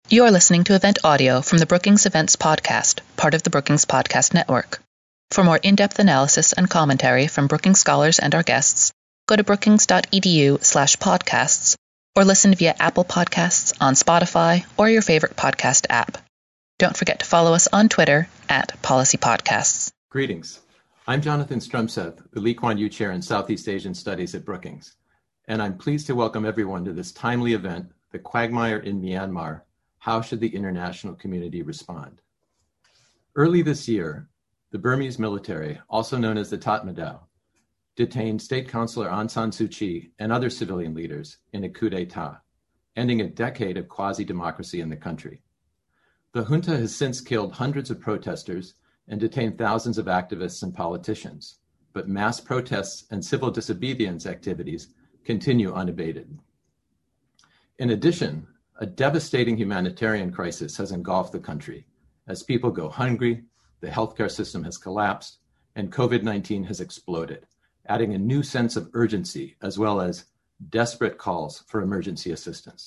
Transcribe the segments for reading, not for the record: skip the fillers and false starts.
You are listening to event audio from the Brookings Events Podcast, part of the Brookings Podcast Network. For more in-depth analysis and commentary from Brookings scholars and our guests, go to brookings.edu/podcasts or listen via Apple Podcasts, on Spotify, or your favorite podcast app. Don't forget to follow us on Twitter @PolicyPodcasts. Greetings. I'm Jonathan Strumseth, the Lee Kuan Yew Chair in Southeast Asian Studies at Brookings, and I'm pleased to welcome everyone to this timely event, The Quagmire in Myanmar: How should the international community respond? Early this year, the Burmese military, also known as the Tatmadaw, detained State Councilor Aung San Suu Kyi and other civilian leaders in a coup d'etat, ending a decade of quasi-democracy in the country. The junta has since killed hundreds of protesters and detained thousands of activists and politicians, but mass protests and civil disobedience activities continue unabated. In addition, a devastating humanitarian crisis has engulfed the country as people go hungry, the healthcare system has collapsed, and COVID-19 has exploded, adding a new sense of urgency as well as desperate calls for emergency assistance.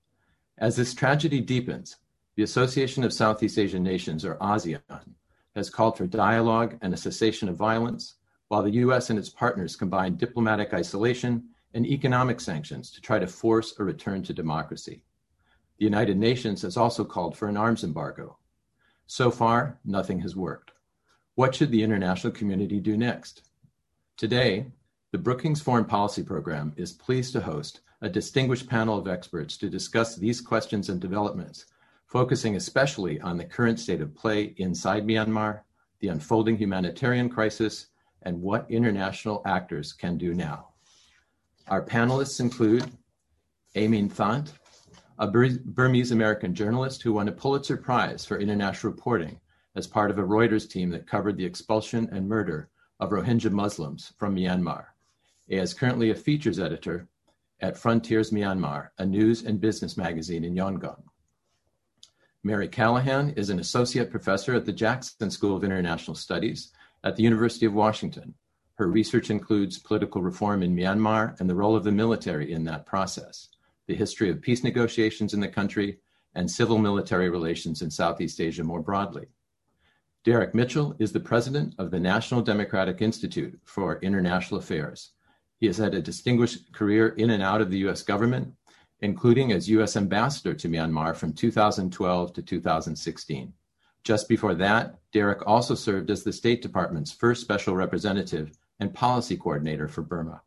As this tragedy deepens, the Association of Southeast Asian Nations, or ASEAN, has called for dialogue and a cessation of violence, while the US and its partners combine diplomatic isolation and economic sanctions to try to force a return to democracy. The United Nations has also called for an arms embargo. So far, nothing has worked. What should the international community do next? Today, the Brookings Foreign Policy Program is pleased to host a distinguished panel of experts to discuss these questions and developments, focusing especially on the current state of play inside Myanmar, the unfolding humanitarian crisis, and what international actors can do now. Our panelists include Aimeen Thant, a Burmese-American journalist who won a Pulitzer Prize for international reporting as part of a Reuters team that covered the expulsion and murder of Rohingya Muslims from Myanmar. He is currently a features editor at Frontiers Myanmar, a news and business magazine in Yangon. Mary Callahan is an associate professor at the Jackson School of International Studies at the University of Washington. Her research includes political reform in Myanmar and the role of the military in that process, the history of peace negotiations in the country, and civil-military relations in Southeast Asia more broadly. Derek Mitchell is the president of the National Democratic Institute for International Affairs. He has had a distinguished career in and out of the U.S. government, including as U.S. ambassador to Myanmar from 2012 to 2016. Just before that, Derek also served as the State Department's first special representative and policy coordinator for Burma.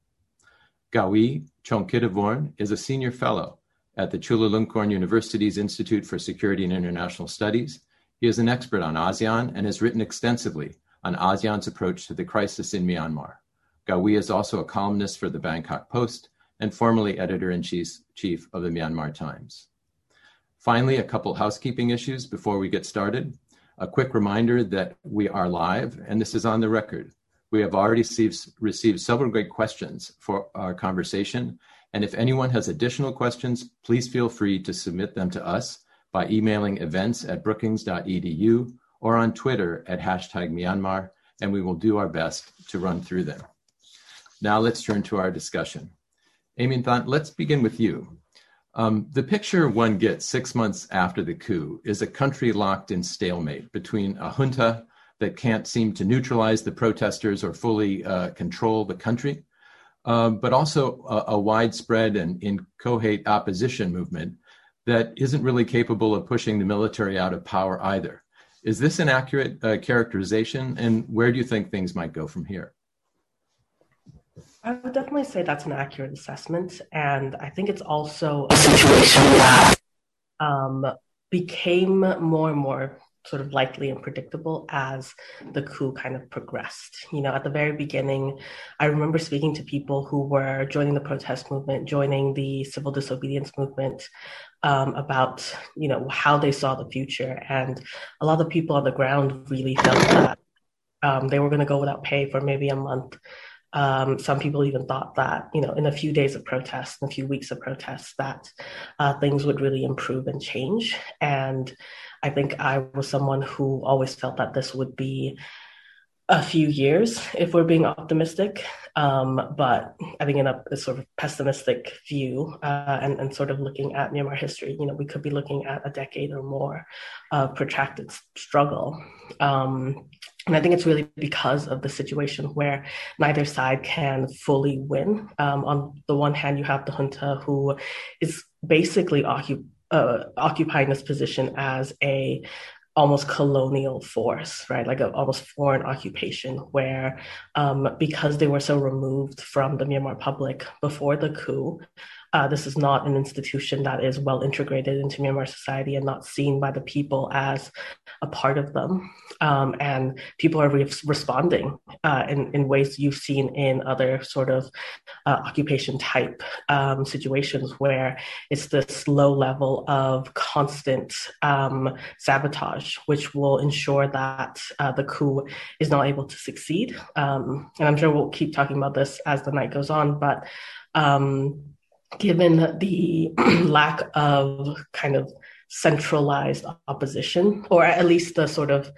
Gawi Chongkitavorn is a senior fellow at the Chulalongkorn University's Institute for Security and International Studies. He is an expert on ASEAN and has written extensively on ASEAN's approach to the crisis in Myanmar. Gawi is also a columnist for the Bangkok Post and formerly editor-in-chief of the Myanmar Times. Finally, a couple housekeeping issues before we get started. A quick reminder that we are live, and this is on the record. We have already received several great questions for our conversation, and if anyone has additional questions, please feel free to submit them to us by emailing events@brookings.edu or on Twitter @#Myanmar, and we will do our best to run through them. Now let's turn to our discussion. Aimeen Thant, let's begin with you. The picture one gets 6 months after the coup is a country locked in stalemate between a junta that can't seem to neutralize the protesters or fully control the country, but also a widespread and inchoate opposition movement that isn't really capable of pushing the military out of power either. Is this an accurate characterization, and where do you think things might go from here? I would definitely say that's an accurate assessment, and I think it's also a situation that became more and more sort of likely and predictable as the coup kind of progressed. You know, at the very beginning, I remember speaking to people who were joining the protest movement, joining the civil disobedience movement, about, you know, how they saw the future. And a lot of the people on the ground really felt that they were going to go without pay for maybe a month. Some people even thought that, you know, in a few days of protests, in a few weeks of protests, that things would really improve and change. And I think I was someone who always felt that this would be a few years if we're being optimistic. But I think in a sort of pessimistic view and sort of looking at Myanmar history, we could be looking at a decade or more of protracted struggle. And I think it's really because of the situation where neither side can fully win. On the one hand, you have the junta who is basically occupying this position as a almost colonial force, right? Like a almost foreign occupation where because they were so removed from the Myanmar public before the coup, this is not an institution that is well integrated into Myanmar society and not seen by the people as a part of them. And people are responding in ways you've seen in other sort of occupation type situations where it's this low level of constant sabotage, which will ensure that the coup is not able to succeed. And I'm sure we'll keep talking about this as the night goes on, but given the lack of kind of centralized opposition, or at least the sort of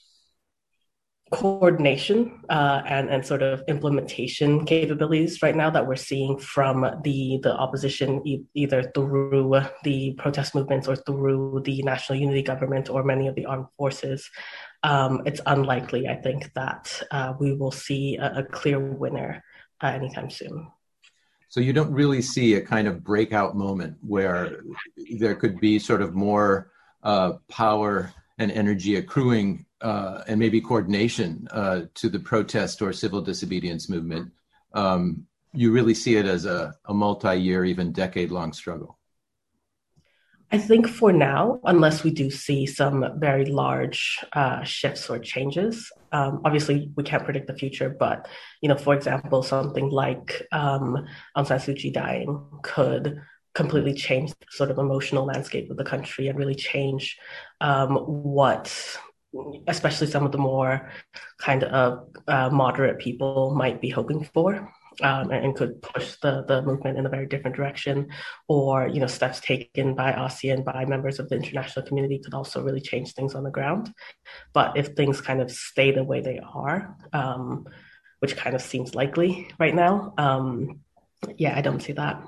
coordination and sort of implementation capabilities right now that we're seeing from the opposition, either through the protest movements or through the national unity government or many of the armed forces, it's unlikely, I think, that we will see a clear winner anytime soon. So you don't really see a kind of breakout moment where there could be sort of more power and energy accruing and maybe coordination to the protest or civil disobedience movement. You really see it as a multi-year, even decade-long struggle. I think for now, unless we do see some very large shifts or changes, obviously we can't predict the future, but, for example, something like Aung San Suu Kyi dying could completely change the sort of emotional landscape of the country and really change what especially some of the more kind of moderate people might be hoping for. And could push the movement in a very different direction, or steps taken by ASEAN, by members of the international community, could also really change things on the ground. But if things kind of stay the way they are, which kind of seems likely right now, I don't see that.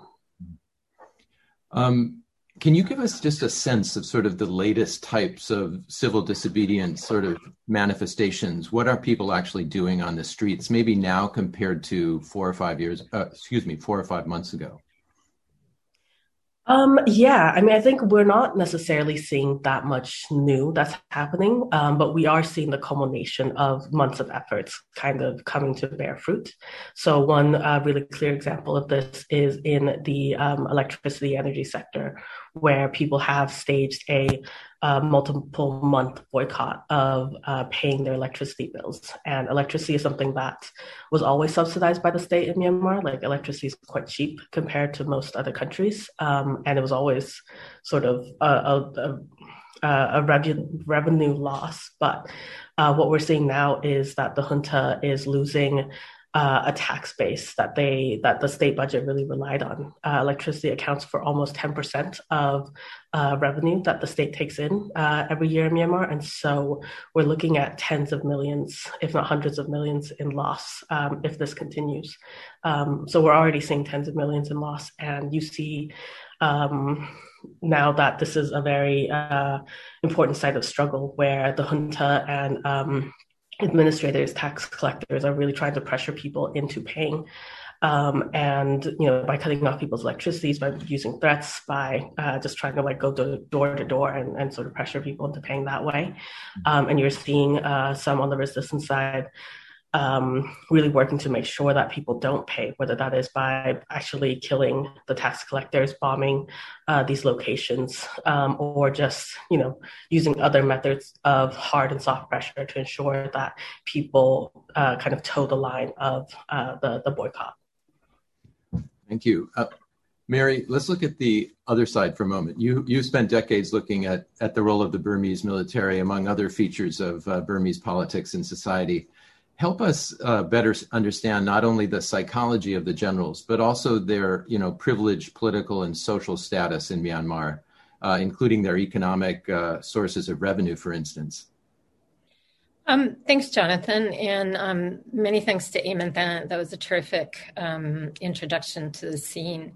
Can you give us just a sense of sort of the latest types of civil disobedience sort of manifestations? What are people actually doing on the streets, maybe now compared to 4 or 5 months ago? I think we're not necessarily seeing that much new that's happening, but we are seeing the culmination of months of efforts kind of coming to bear fruit. So one really clear example of this is in the electricity energy sector, where people have staged a multiple month boycott of paying their electricity bills. And electricity is something that was always subsidized by the state in Myanmar. Like, electricity is quite cheap compared to most other countries. And it was always sort of a revenue loss. But what we're seeing now is that the junta is losing a tax base that the state budget really relied on. Electricity accounts for almost 10% of revenue that the state takes in every year in Myanmar. And so we're looking at tens of millions, if not hundreds of millions in loss if this continues. So we're already seeing tens of millions in loss. And you see now that this is a very important site of struggle where the junta and administrators, tax collectors are really trying to pressure people into paying. And by cutting off people's electricities, by using threats, by just trying to go door to door and sort of pressure people into paying that way. And you're seeing some on the resistance side really working to make sure that people don't pay, whether that is by actually killing the tax collectors, bombing these locations, or just, using other methods of hard and soft pressure to ensure that people kind of toe the line of the boycott. Thank you. Mary, let's look at the other side for a moment. You spent decades looking at the role of the Burmese military, among other features of Burmese politics and society. Help us better understand not only the psychology of the generals, but also their, privileged political and social status in Myanmar, including their economic sources of revenue, for instance. Thanks, Jonathan, and many thanks to Eamon. That was a terrific introduction to the scene.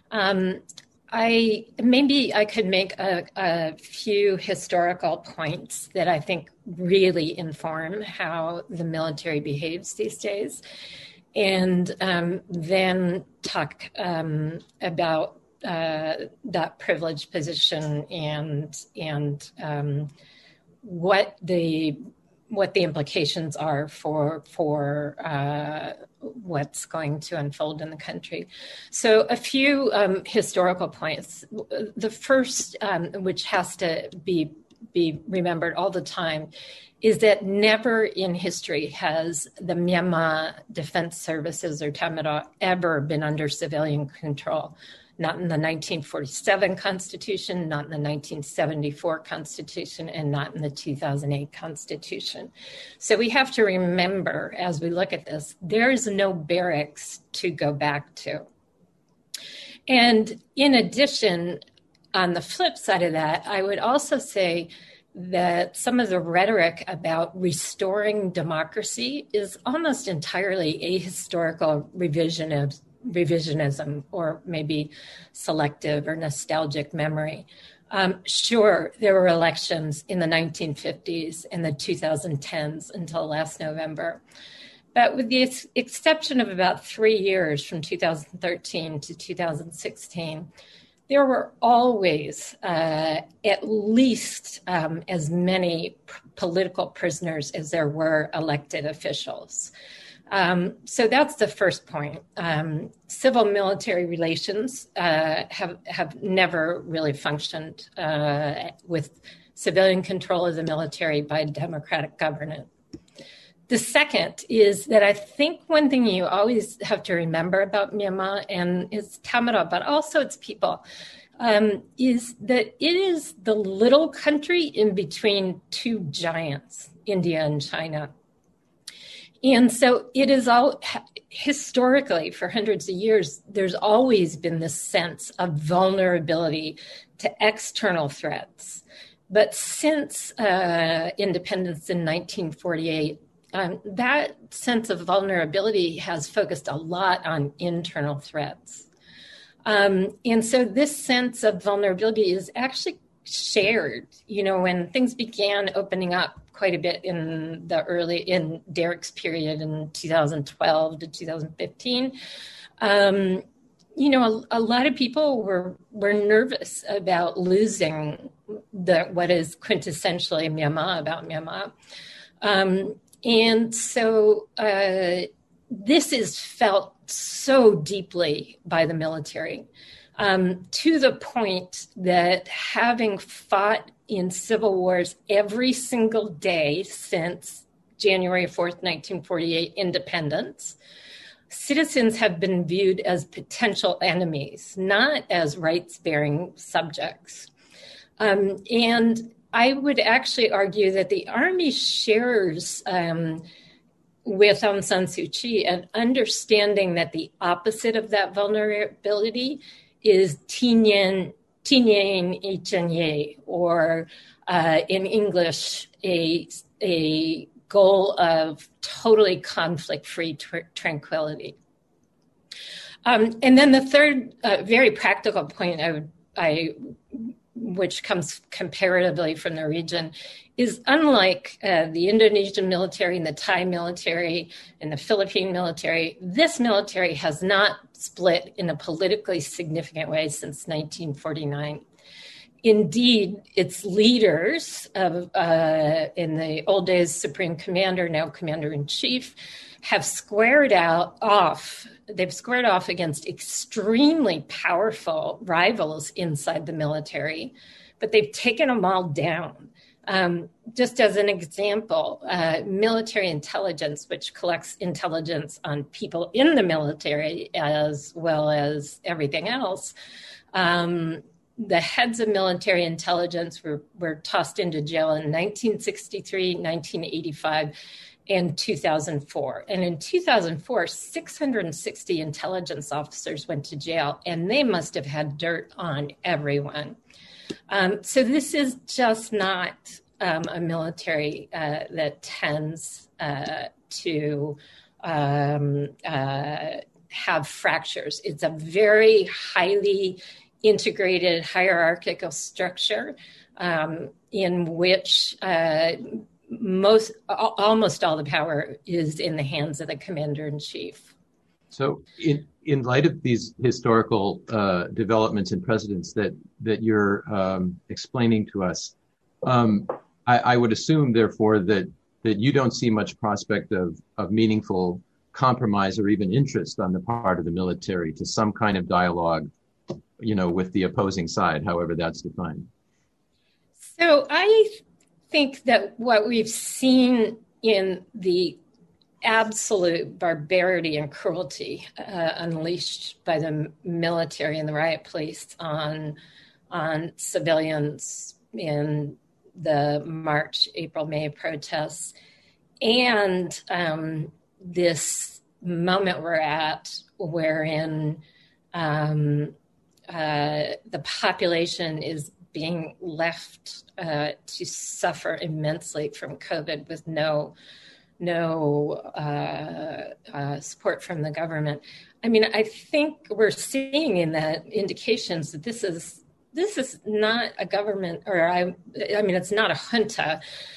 I could make a few historical points that I think really inform how the military behaves these days, and then talk about that privileged position and what the implications are for what's going to unfold in the country. So a few historical points. The first, which has to be remembered all the time, is that never in history has the Myanmar Defense Services, or Tamara, ever been under civilian control. Not in the 1947 Constitution, not in the 1974 Constitution, and not in the 2008 Constitution. So we have to remember, as we look at this, there is no barracks to go back to. And in addition, on the flip side of that, I would also say that some of the rhetoric about restoring democracy is almost entirely ahistorical revisionism, or maybe selective or nostalgic memory. Sure, there were elections in the 1950s and the 2010s until last November. But with the exception of about 3 years from 2013 to 2016, there were always at least as many political prisoners as there were elected officials. So that's the first point. Civil-military relations have never really functioned with civilian control of the military by democratic governance. The second is that I think one thing you always have to remember about Myanmar and its Tamara, but also its people, is that it is the little country in between two giants, India and China. And so it is all historically, for hundreds of years, there's always been this sense of vulnerability to external threats. But since independence in 1948, that sense of vulnerability has focused a lot on internal threats. And so this sense of vulnerability is actually shared. You know, when things began opening up quite a bit in Derek's period in 2012 to 2015, you know, a lot of people were nervous about losing what is quintessentially Myanmar about Myanmar. And so this is felt so deeply by the military, to the point that having fought in civil wars every single day since January 4th, 1948 independence, citizens have been viewed as potential enemies, not as rights-bearing subjects. And I would actually argue that the army shares with Aung San Suu Kyi an understanding that the opposite of that vulnerability is Tinyen Ichenye, or in English, a goal of totally conflict-free tranquility. And then the third very practical point which comes comparatively from the region, is unlike the Indonesian military and the Thai military and the Philippine military, this military has not split in a politically significant way since 1949. Indeed, its leaders, in the old days Supreme Commander, now Commander-in-Chief, have squared off against extremely powerful rivals inside the military, but they've taken them all down. Just as an example, military intelligence, which collects intelligence on people in the military as well as everything else, the heads of military intelligence were tossed into jail in 1963, 1985, and 2004. And in 2004, 660 intelligence officers went to jail, and they must have had dirt on everyone. So this is just not a military that tends to have fractures. It's a very highly integrated hierarchical structure in which almost all the power is in the hands of the commander-in-chief. So in light of these historical developments and precedents that you're explaining to us, I would assume, therefore, that you don't see much prospect of meaningful compromise or even interest on the part of the military to some kind of dialogue, with the opposing side, however that's defined. So I think that what we've seen in the absolute barbarity and cruelty unleashed by the military and the riot police on civilians in the March, April, May protests, and this moment we're at wherein the population is being left to suffer immensely from COVID with no support from the government. I mean, I think we're seeing in that indications that this is not a government, or I mean, it's not a junta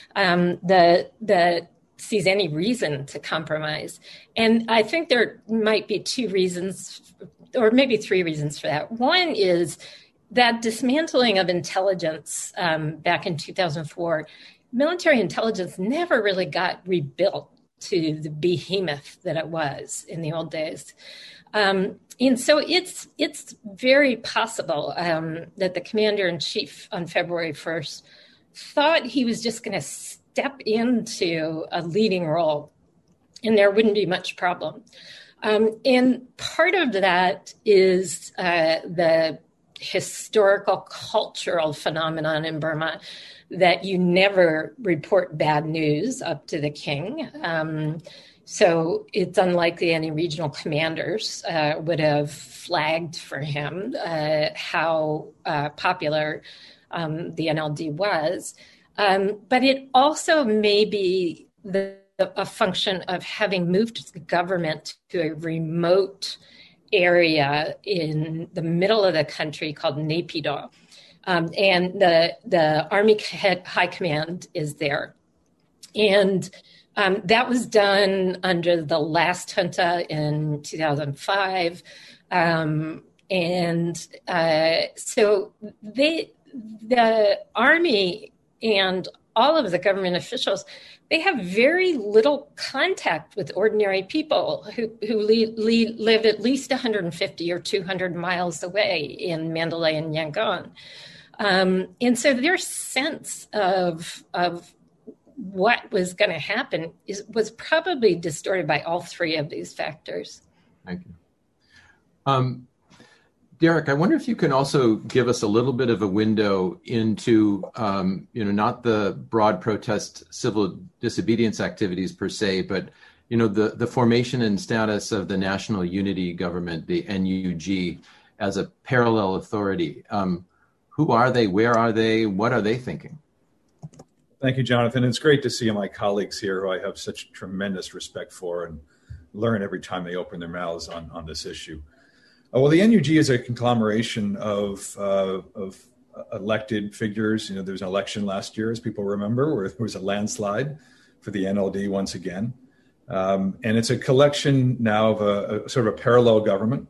that sees any reason to compromise. And I think there might be two reasons, or maybe three reasons for that. One is that dismantling of intelligence back in 2004, military intelligence never really got rebuilt to the behemoth that it was in the old days. And so it's very possible that the commander-in-chief on February 1st thought he was just going to step into a leading role and there wouldn't be much problem. And part of that is the historical cultural phenomenon in Burma that you never report bad news up to the king. So it's unlikely any regional commanders would have flagged for him how popular the NLD was. But it also may be a function of having moved the government to a remote area in the middle of the country called Naypyidaw. And the Army High Command is there. And that was done under the last junta in 2005. So the Army and all of the government officials, they have very little contact with ordinary people who live at least 150 or 200 miles away in Mandalay and Yangon. And so their sense of what was going to happen was probably distorted by all three of these factors. Thank you. Derek, I wonder if you can also give us a little bit of a window into, not the broad protest civil disobedience activities per se, but, the formation and status of the National Unity Government, the NUG, as a parallel authority. Who are they? Where are they? What are they thinking? Thank you, Jonathan. It's great to see my colleagues here who I have such tremendous respect for and learn every time they open their mouths on this issue. Well, the NUG is a conglomeration of elected figures. There was an election last year, as people remember, where there was a landslide for the NLD once again. And it's a collection now of a sort of a parallel government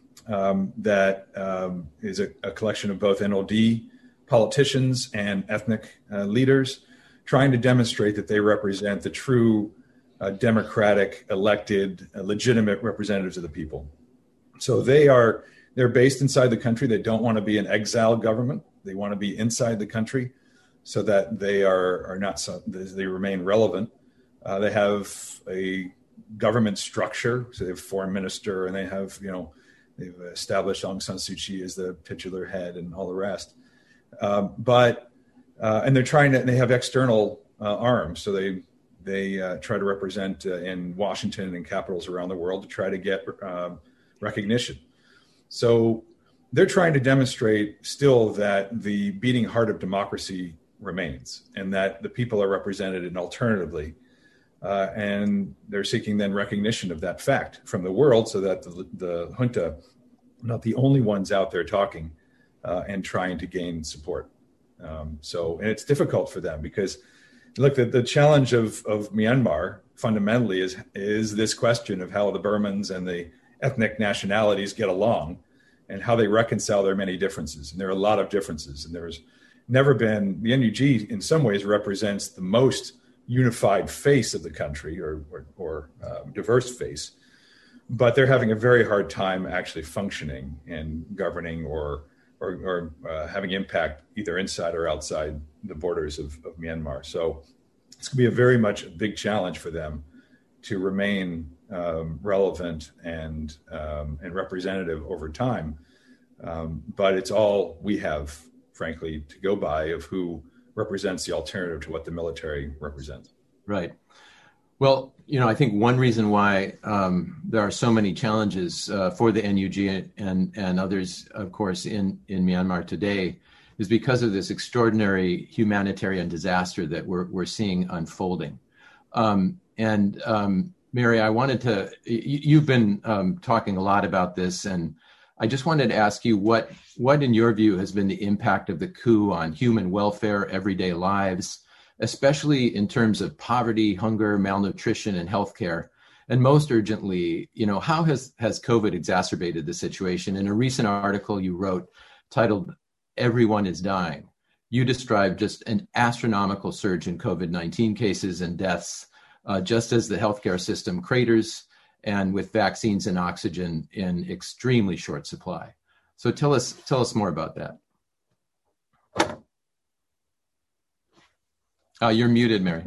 that is a collection of both NLD politicians and ethnic leaders trying to demonstrate that they represent the true democratic, elected, legitimate representatives of the people. So they're based inside the country. They don't want to be an exile government. They want to be inside the country so that they they remain relevant. They have a government structure. So they have foreign minister and they have, they've established Aung San Suu Kyi as the titular head and all the rest. And they're they have external arms. So they try to represent in Washington and capitals around the world to try to get recognition. So they're trying to demonstrate still that the beating heart of democracy remains, and that the people are represented in alternatively. And they're seeking then recognition of that fact from the world, so that the junta are not the only ones out there talking and trying to gain support. And it's difficult for them because, look, the challenge of Myanmar fundamentally is this question of how the Burmans and the ethnic nationalities get along and how they reconcile their many differences. And there are a lot of differences. And there's never been, the NUG in some ways represents the most unified face of the country or diverse face, but they're having a very hard time actually functioning and governing or having impact either inside or outside the borders of Myanmar. So it's going to be a very much a big challenge for them to remain relevant and representative over time. But it's all we have, frankly, to go by of who represents the alternative to what the military represents. Right. Well, I think one reason why there are so many challenges for the NUG and others, of course, in Myanmar today is because of this extraordinary humanitarian disaster that we're seeing unfolding. Mary, I wanted to, you've been talking a lot about this, and I just wanted to ask you what in your view has been the impact of the coup on human welfare, everyday lives, especially in terms of poverty, hunger, malnutrition, and healthcare. And most urgently, how has COVID exacerbated the situation? In a recent article you wrote titled, "Everyone is Dying," you described just an astronomical surge in COVID-19 cases and deaths, just as the healthcare system craters, and with vaccines and oxygen in extremely short supply. So tell us more about that. You're muted, Mary.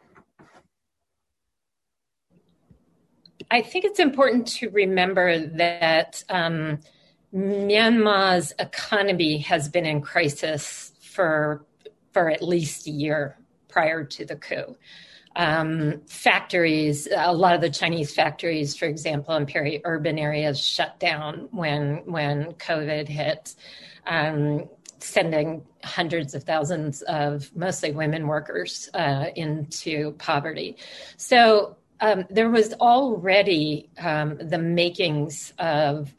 I think it's important to remember that Myanmar's economy has been in crisis for at least a year prior to the coup. Factories, a lot of the Chinese factories, for example, in peri-urban areas shut down when COVID hit, sending hundreds of thousands of mostly women workers into poverty. So there was already the makings of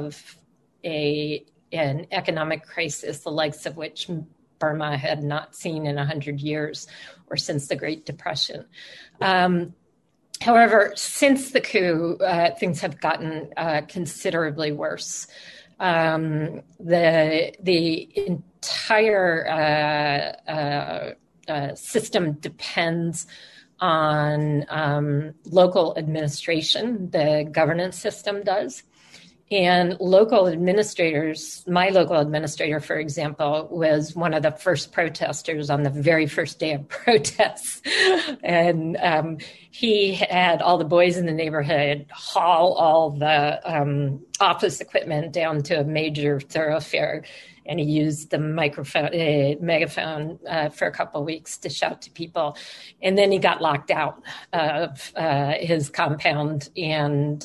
an economic crisis, the likes of which Burma had not seen in 100 years or since the Great Depression. However, since the coup, things have gotten considerably worse. The entire system depends on local administration. The governance system does. And local administrators, my local administrator, for example, was one of the first protesters on the very first day of protests. And he had all the boys in the neighborhood haul all the office equipment down to a major thoroughfare. And he used the megaphone for a couple of weeks to shout to people. And then he got locked out of his compound, and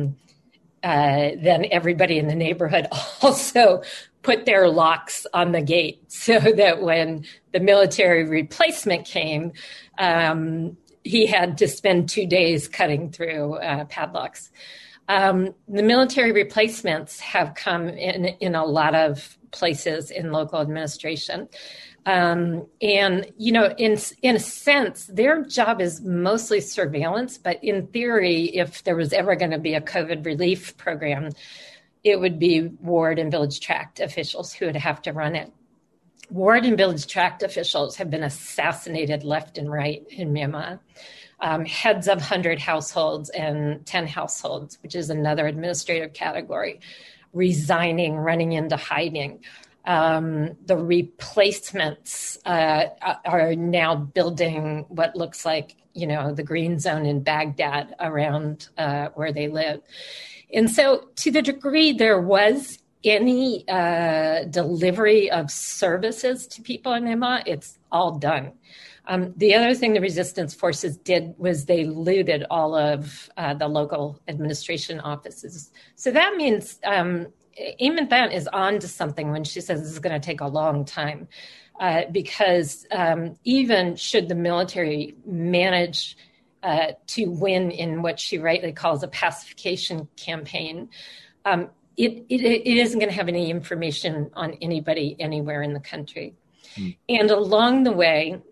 then everybody in the neighborhood also put their locks on the gate so that when the military replacement came, he had to spend 2 days cutting through padlocks. The military replacements have come in a lot of places in local administration. And, you know, in a sense, their job is mostly surveillance, but in theory, if there was ever going to be a COVID relief program, it would be ward and village tract officials who would have to run it. Ward and village tract officials have been assassinated left and right in Myanmar. Heads of 100 households and 10 households, which is another administrative category, resigning, running into hiding. The replacements are now building what looks like, you know, the green zone in Baghdad around where they live. And so to the degree there was any delivery of services to people in Myanmar, it's all done. The other thing the resistance forces did was they looted all of the local administration offices. So that means Eamon Thant is on to something when she says this is going to take a long time, because even should the military manage to win in what she rightly calls a pacification campaign, it isn't going to have any information on anybody anywhere in the country. And along the way,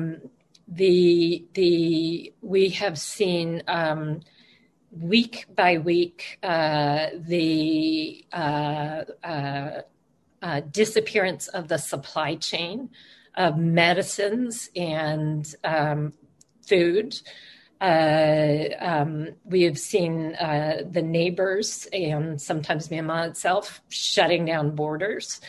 we have seen week by week the disappearance of the supply chain of medicines and food. We have seen the neighbors and sometimes Myanmar itself shutting down borders.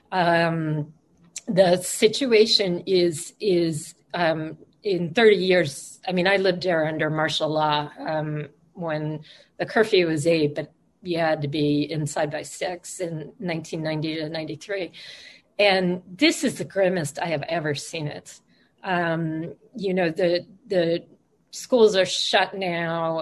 The situation is in 30 years. I mean, I lived there under martial law when the curfew was 8, but you had to be inside by 6 in 1990 to 93. And this is the grimmest I have ever seen it. The schools are shut now.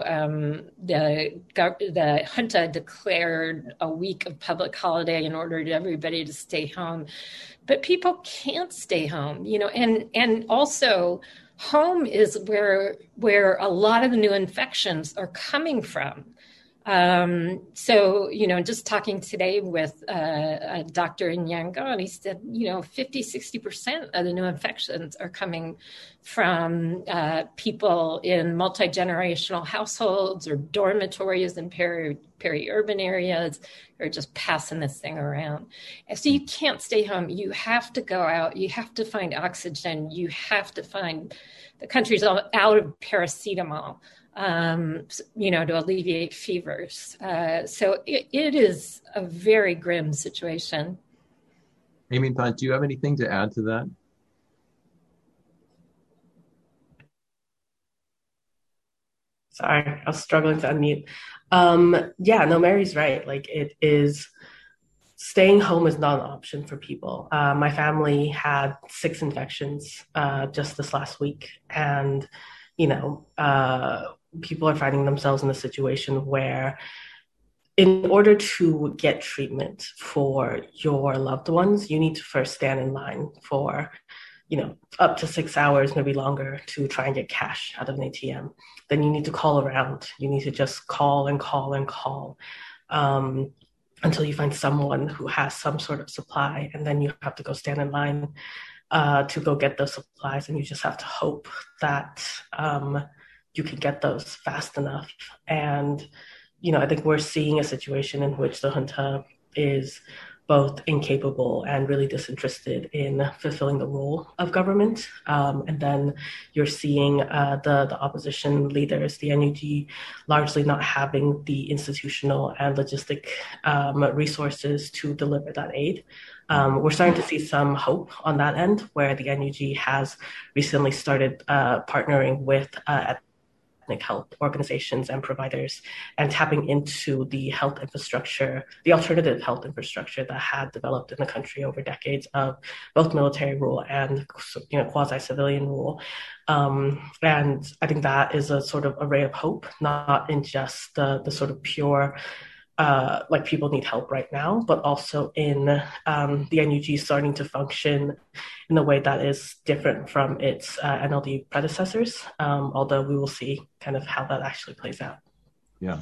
The junta declared a week of public holiday in order to everybody to stay home, but people can't stay home. And also home is where a lot of the new infections are coming from. So, just talking today with a doctor in Yangon, he said, 50-60% of the new infections are coming from people in multi-generational households or dormitories in peri-urban areas who are just passing this thing around. And so you can't stay home. You have to go out. You have to find oxygen. You have to find the country's out of paracetamol. To alleviate fevers. So it is a very grim situation. Eamon Thant, do you have anything to add to that? Sorry, I was struggling to unmute. Mary's right. Like, it is, staying home is not an option for people. My family had 6 infections just this last week. And, people are finding themselves in a situation where in order to get treatment for your loved ones, you need to first stand in line for, up to 6 hours, maybe longer, to try and get cash out of an ATM. Then you need to call around. You need to just call and call and call until you find someone who has some sort of supply. And then you have to go stand in line to go get those supplies. And you just have to hope that you can get those fast enough. And, I think we're seeing a situation in which the junta is both incapable and really disinterested in fulfilling the role of government. And then you're seeing the opposition leaders, the NUG, largely not having the institutional and logistic resources to deliver that aid. We're starting to see some hope on that end, where the NUG has recently started partnering with ethnic health organizations and providers and tapping into the health infrastructure, the alternative health infrastructure that had developed in the country over decades of both military rule and quasi-civilian rule. And I think that is a sort of a ray of hope, not in just the sort of pure people need help right now, but also in the NUG starting to function in a way that is different from its NLD predecessors, although we will see kind of how that actually plays out. Yeah.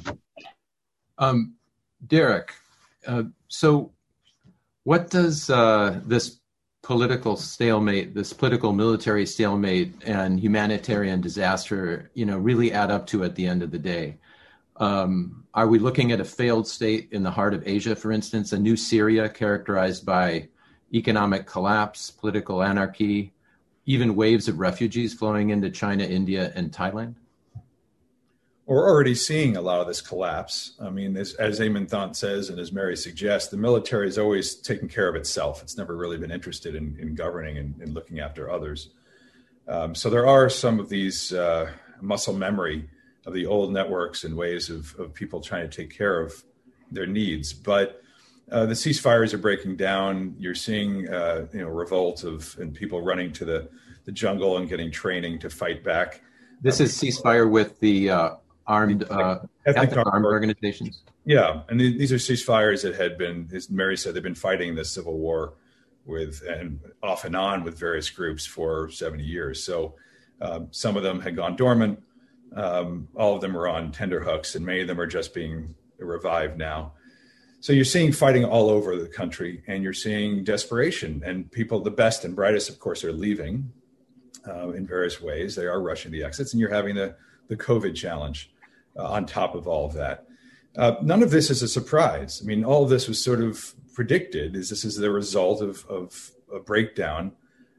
Derek, so what does this political stalemate, this political military stalemate and humanitarian disaster, really add up to at the end of the day? Are we looking at a failed state in the heart of Asia, for instance, a new Syria characterized by economic collapse, political anarchy, even waves of refugees flowing into China, India, and Thailand? We're already seeing a lot of this collapse. I mean, as Eamon Thant says, and as Mary suggests, the military has always taken care of itself. It's never really been interested in governing and looking after others. So there are some of these muscle memory of the old networks and ways of people trying to take care of their needs. But the ceasefires are breaking down. You're seeing, revolt and people running to the jungle and getting training to fight back. This is ceasefire with the armed ethnic armed organizations. Yeah, and these are ceasefires that had been, as Mary said, they've been fighting the civil war with and off and on with various groups for 70 years. So some of them had gone dormant. All of them are on tenterhooks, and many of them are just being revived now. So you're seeing fighting all over the country, and you're seeing desperation, and people, the best and brightest, of course, are leaving in various ways. They are rushing the exits, and you're having the COVID challenge on top of all of that. None of this is a surprise. I mean, all of this was sort of predicted. This is the result of a breakdown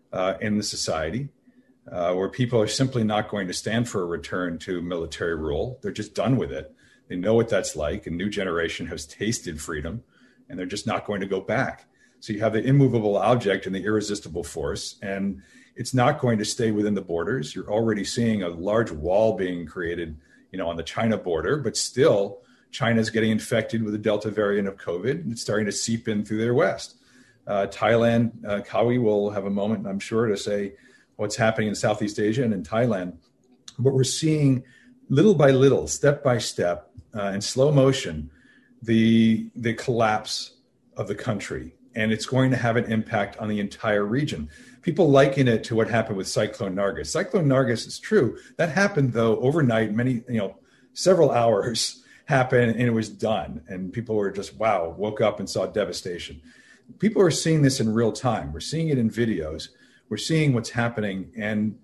in the society where people are simply not going to stand for a return to military rule. They're just done with it. They know what that's like. A new generation has tasted freedom, and they're just not going to go back. So you have the immovable object and the irresistible force, and it's not going to stay within the borders. You're already seeing a large wall being created, on the China border, but still China's getting infected with the Delta variant of COVID, and it's starting to seep in through their west. Thailand, Kawi will have a moment, I'm sure, to say what's happening in Southeast Asia and in Thailand. But we're seeing little by little, step by step, in slow motion, the collapse of the country. And it's going to have an impact on the entire region. People liken it to what happened with Cyclone Nargis. Cyclone Nargis is true. That happened, though, overnight, several hours happened, and it was done. And people were just, wow, woke up and saw devastation. People are seeing this in real time. We're seeing it in videos. We're seeing what's happening. And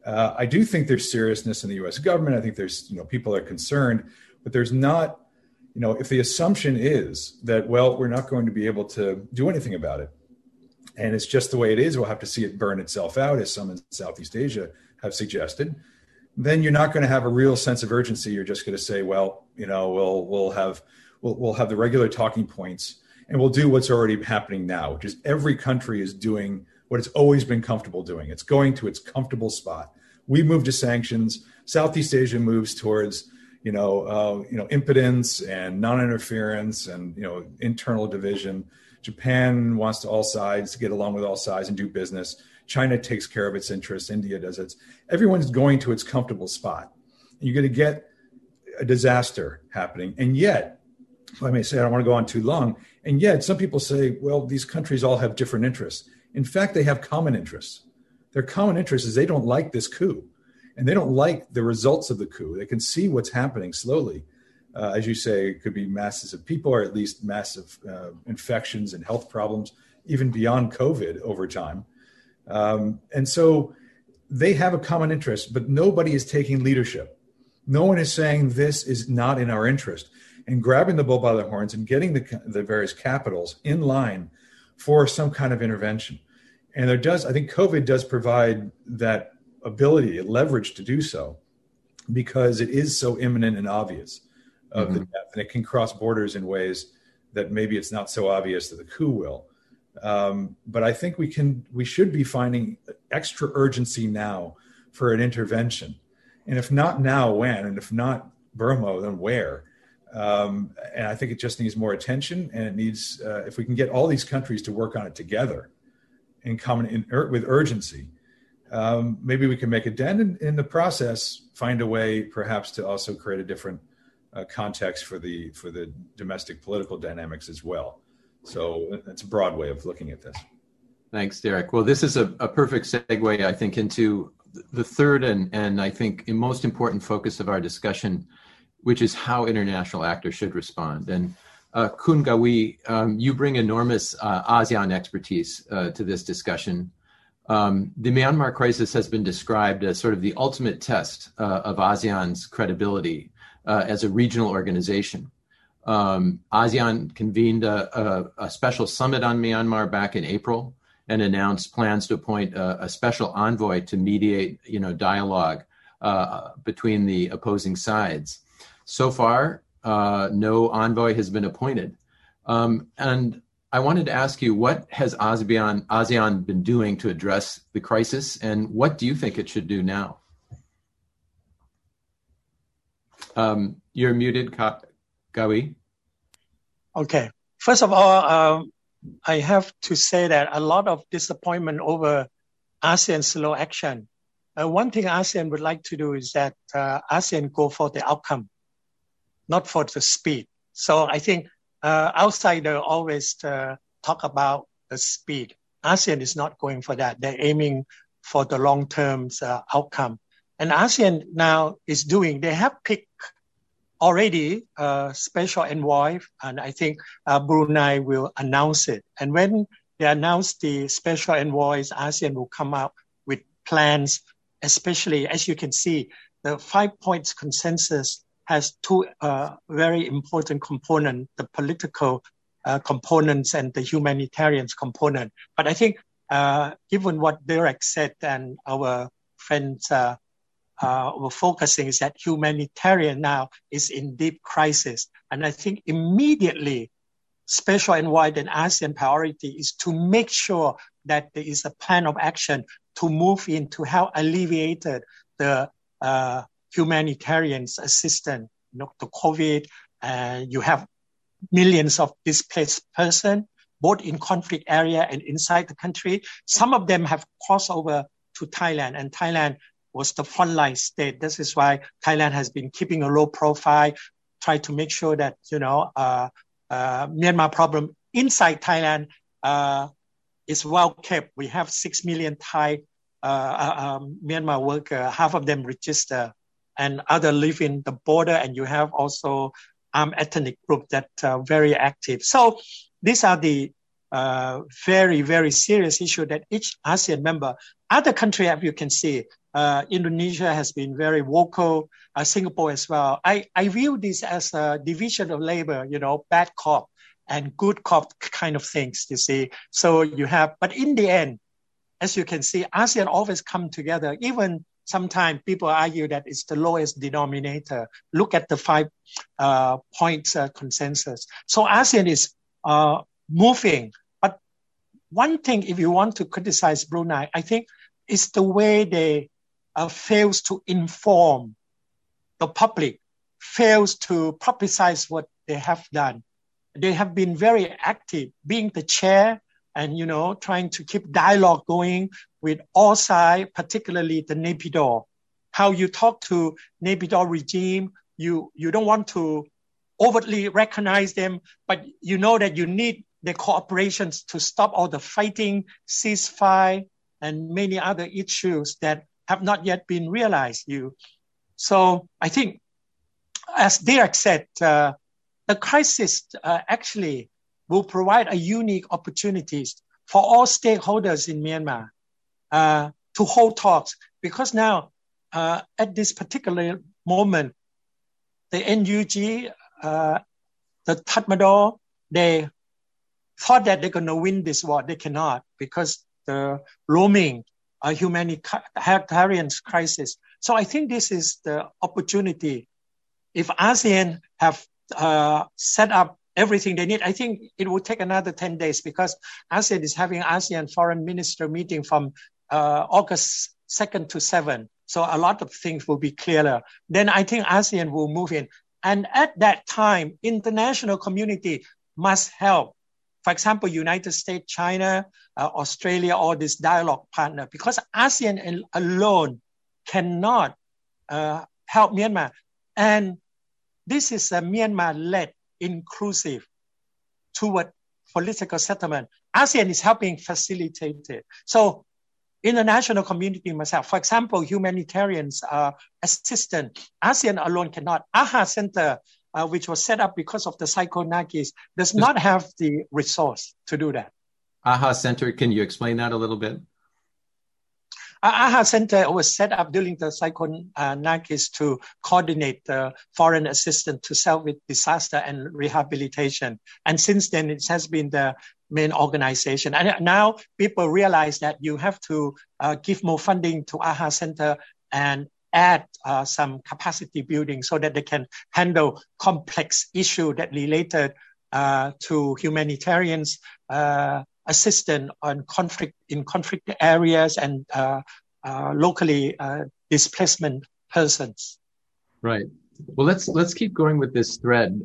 I do think there's seriousness in the U.S. government. I think there's, people are concerned, but there's not, if the assumption is that, well, we're not going to be able to do anything about it, and it's just the way it is, we'll have to see it burn itself out, as some in Southeast Asia have suggested, then you're not going to have a real sense of urgency. You're just going to say, well, we'll have the regular talking points, and we'll do what's already happening now, which is every country is doing what it's always been comfortable doing. It's going to its comfortable spot. We move to sanctions. Southeast Asia moves towards impotence and non-interference and, internal division. Japan wants to all sides to get along with all sides and do business. China takes care of its interests. India does its. Everyone's going to its comfortable spot. You're going to get a disaster happening. And yet, I may say, I don't want to go on too long. And yet some people say, well, these countries all have different interests. In fact, they have common interests. Their common interest is they don't like this coup. And they don't like the results of the coup. They can see what's happening slowly. As you say, it could be masses of people, or at least massive infections and health problems, even beyond COVID over time. And so they have a common interest, but nobody is taking leadership. No one is saying this is not in our interest, and grabbing the bull by the horns and getting the various capitals in line for some kind of intervention. And I think COVID does provide that ability, leverage to do so, because it is so imminent and obvious of the death, and it can cross borders in ways that maybe it's not so obvious that the coup will. But I think we should be finding extra urgency now for an intervention, and if not now, when? And if not Burma, then where? And I think it just needs more attention, and it needs if we can get all these countries to work on it together in common with urgency. Maybe we can make a dent, and in the process find a way perhaps to also create a different context for the domestic political dynamics as well. So that's a broad way of looking at this. Thanks, Derek. Well, this is a perfect segue, I think, into the third and I think most important focus of our discussion, which is how international actors should respond. And Kun Gawi, you bring enormous ASEAN expertise to this discussion. The Myanmar crisis has been described as sort of the ultimate test of ASEAN's credibility as a regional organization. ASEAN convened a special summit on Myanmar back in April and announced plans to appoint a special envoy to mediate, dialogue between the opposing sides. So far, no envoy has been appointed. And I wanted to ask you, what has ASEAN been doing to address the crisis, and what do you think it should do now? You're muted, Gawi. Okay. First of all, I have to say that a lot of disappointment over ASEAN's slow action. One thing ASEAN would like to do is that ASEAN go for the outcome not for the speed. So I think outsiders always talk about the speed. ASEAN is not going for that. They're aiming for the long-term outcome. And ASEAN now is they have picked already a special envoy, and I think Brunei will announce it. And when they announce the special envoys, ASEAN will come out with plans, especially, as you can see, the 5 points consensus has two very important components, the political components and the humanitarian component. But I think given what Derek said and our friends were focusing is that humanitarian now is in deep crisis. And I think immediately special envoy and ASEAN priority is to make sure that there is a plan of action to move in to help alleviate the humanitarian assistance. You know, the COVID, you have millions of displaced persons, both in conflict area and inside the country. Some of them have crossed over to Thailand, and Thailand was the frontline state. This is why Thailand has been keeping a low profile, try to make sure that, Myanmar problem inside Thailand is well kept. We have 6 million Thai Myanmar workers, half of them register, and others live in the border, and you have also armed ethnic group that are very active. So these are the very, very serious issue that each ASEAN member, other countries, as you can see, Indonesia has been very vocal, Singapore as well. I view this as a division of labor, bad cop and good cop kind of things, you see. So you have, but in the end, as you can see, ASEAN always come together. Even sometimes people argue that it's the lowest denominator. Look at the 5 points consensus. So ASEAN is moving. But one thing, if you want to criticize Brunei, I think it's the way they fails to inform the public, fails to publicize what they have done. They have been very active, being the chair and, trying to keep dialogue going with all sides, particularly the Naypyidaw. How you talk to Naypyidaw regime, you don't want to overtly recognize them, but you know that you need the cooperation to stop all the fighting, ceasefire, and many other issues that have not yet been realized. So I think, as Derek said, the crisis actually will provide a unique opportunities for all stakeholders in Myanmar to hold talks, because now at this particular moment, the NUG, the Tatmadaw, they thought that they're going to win this war. They cannot, because the roaming, humanitarian crisis. So I think this is the opportunity. If ASEAN have set up everything they need, I think it will take another 10 days, because ASEAN is having ASEAN foreign minister meeting from August 2nd to 7th. So a lot of things will be clearer. Then I think ASEAN will move in. And at that time, international community must help. For example, United States, China, Australia, all this dialogue partner, because ASEAN alone cannot help Myanmar. And this is a Myanmar-led, inclusive toward political settlement. ASEAN is helping facilitate it. So international community must help. For example, humanitarian assistance, ASEAN alone cannot. AHA Center, which was set up because of the Cyclone Nargis, does not have the resource to do that. AHA Center, can you explain that a little bit? AHA Center was set up during the Cyclone Nargis to coordinate foreign assistance to self-disaster and rehabilitation. And since then, it has been the main organization. And now people realize that you have to give more funding to AHA Center and add some capacity building so that they can handle complex issues that related to humanitarians, assistance on conflict areas and locally displacement persons. Right. Well, let's keep going with this thread.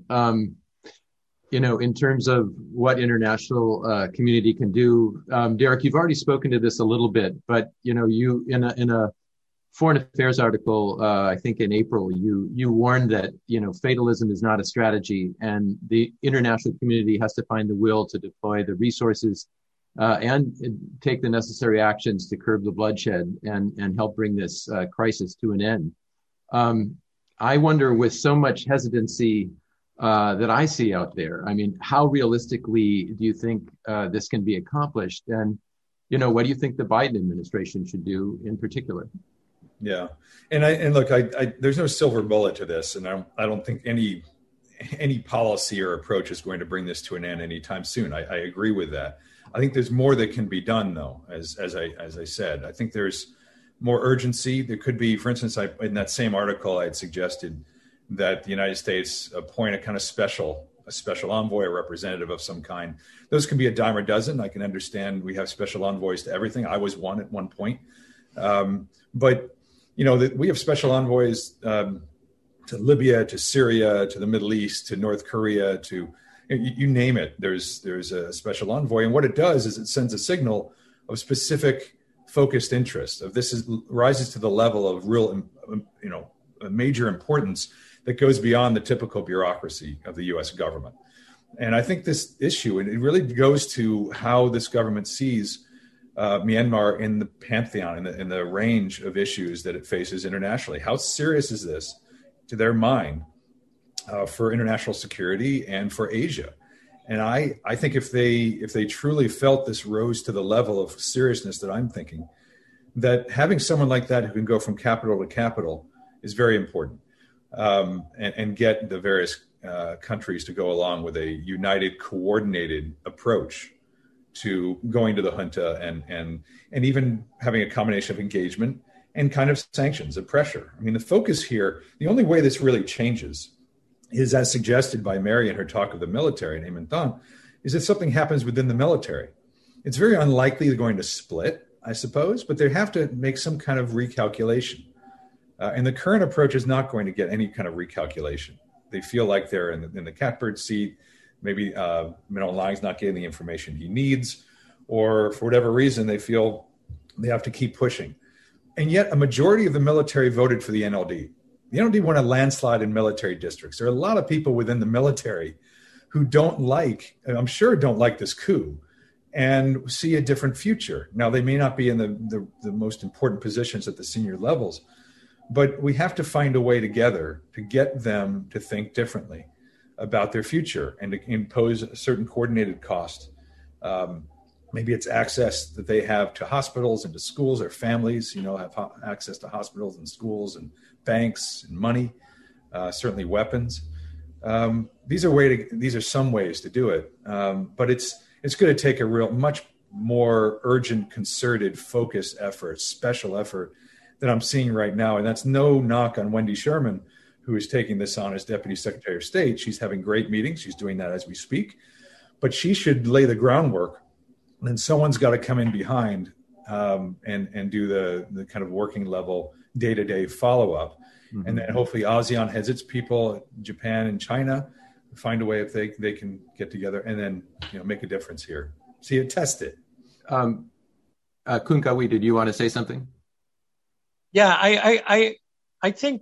In terms of what international community can do. Derek, you've already spoken to this a little bit, but you in a Foreign Affairs article, I think in April, you warned that, fatalism is not a strategy, and the international community has to find the will to deploy the resources and take the necessary actions to curb the bloodshed and help bring this crisis to an end. I wonder, with so much hesitancy that I see out there, how realistically do you think this can be accomplished? And, what do you think the Biden administration should do in particular? Yeah. And look, there's no silver bullet to this. And I don't think any policy or approach is going to bring this to an end anytime soon. I agree with that. I think there's more that can be done, though, as I said. I think there's more urgency. There could be, for instance, in that same article, I had suggested that the United States appoint a kind of special envoy, a representative of some kind. Those can be a dime a dozen. I can understand we have special envoys to everything. I was one at one point. But, we have special envoys to Libya, to Syria, to the Middle East, to North Korea, to you name it. There's a special envoy. And what it does is it sends a signal of specific focused interest of rises to the level of real, a major importance that goes beyond the typical bureaucracy of the U.S. government. And I think this issue, and it really goes to how this government sees Myanmar in the pantheon, in the range of issues that it faces internationally. How serious is this to their mind for international security and for Asia? And I think if they truly felt this rose to the level of seriousness that I'm thinking, that having someone like that who can go from capital to capital is very important, and get the various countries to go along with a united, coordinated approach to going to the junta and even having a combination of engagement and kind of sanctions and pressure. The focus here, the only way this really changes is, as suggested by Mary in her talk of the military in Emintan, is if something happens within the military. It's very unlikely they're going to split, I suppose, but they have to make some kind of recalculation. And the current approach is not going to get any kind of recalculation. They feel like they're in the catbird seat. Maybe Min Aung Hlaing's not getting the information he needs, or for whatever reason, they feel they have to keep pushing. And yet a majority of the military voted for the NLD. The NLD won a landslide in military districts. There are a lot of people within the military who I'm sure don't like this coup and see a different future. Now, they may not be in the most important positions at the senior levels, but we have to find a way together to get them to think differently about their future and to impose a certain coordinated cost. Maybe it's access that they have to hospitals and to schools. Their families, have access to hospitals and schools and banks and money, certainly weapons. These are some ways to do it, but it's going to take a much more urgent, concerted, focused effort, special effort that I'm seeing right now. And that's no knock on Wendy Sherman, who is taking this on as Deputy Secretary of State. She's having great meetings. She's doing that as we speak. But she should lay the groundwork. And then someone's got to come in behind and do the kind of working level day-to-day follow-up. Mm-hmm. And then hopefully ASEAN has its people, Japan and China, find a way if they can get together and then make a difference here. See it, test it. Khun Kawi, did you want to say something? Yeah, I think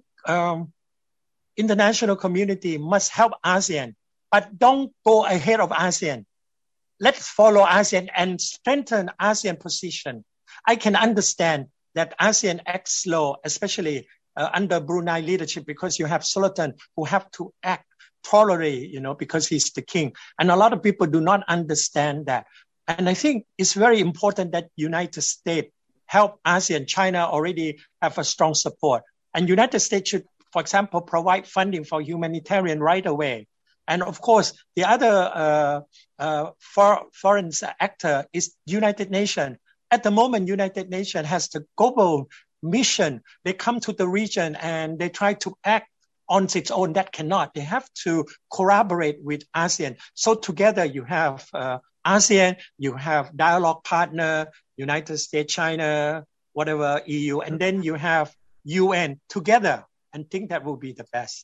international community must help ASEAN, but don't go ahead of ASEAN. Let's follow ASEAN and strengthen ASEAN position. I can understand that ASEAN acts slow, especially under Brunei leadership, because you have Sultan who have to act tolerate, because he's the king. And a lot of people do not understand that. And I think it's very important that United States help ASEAN. China already have a strong support. And United States should, for example, provide funding for humanitarian right away. And of course, the other foreign actor is United Nations. At the moment, United Nations has the global mission. They come to the region and they try to act on its own. That cannot. They have to collaborate with ASEAN. So together you have ASEAN, you have dialogue partner, United States, China, whatever, EU, and then you have UN together. And think that will be the best.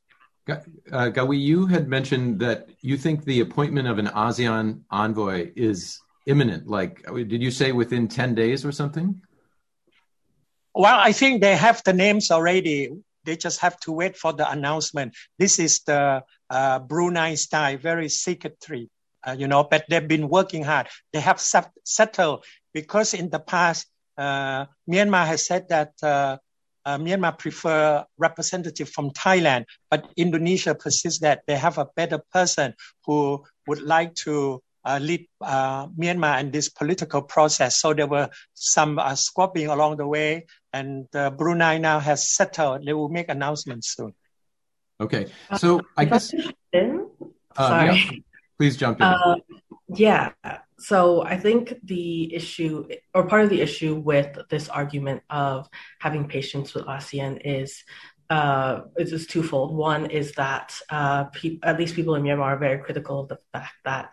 Gawi, you had mentioned that you think the appointment of an ASEAN envoy is imminent. Like, did you say within 10 days or something? Well, I think they have the names already. They just have to wait for the announcement. This is the Brunei style, very secretary, but they've been working hard. They have settled because in the past, Myanmar has said that Myanmar prefer representative from Thailand, but Indonesia persists that they have a better person who would like to lead Myanmar in this political process. So there were some squabbling along the way, and Brunei now has settled. They will make announcements soon. Okay, so I guess... Sorry. Yeah, please jump in. Yeah, so I think the issue, or part of the issue with this argument of having patience with ASEAN is twofold. One is that at least people in Myanmar are very critical of the fact that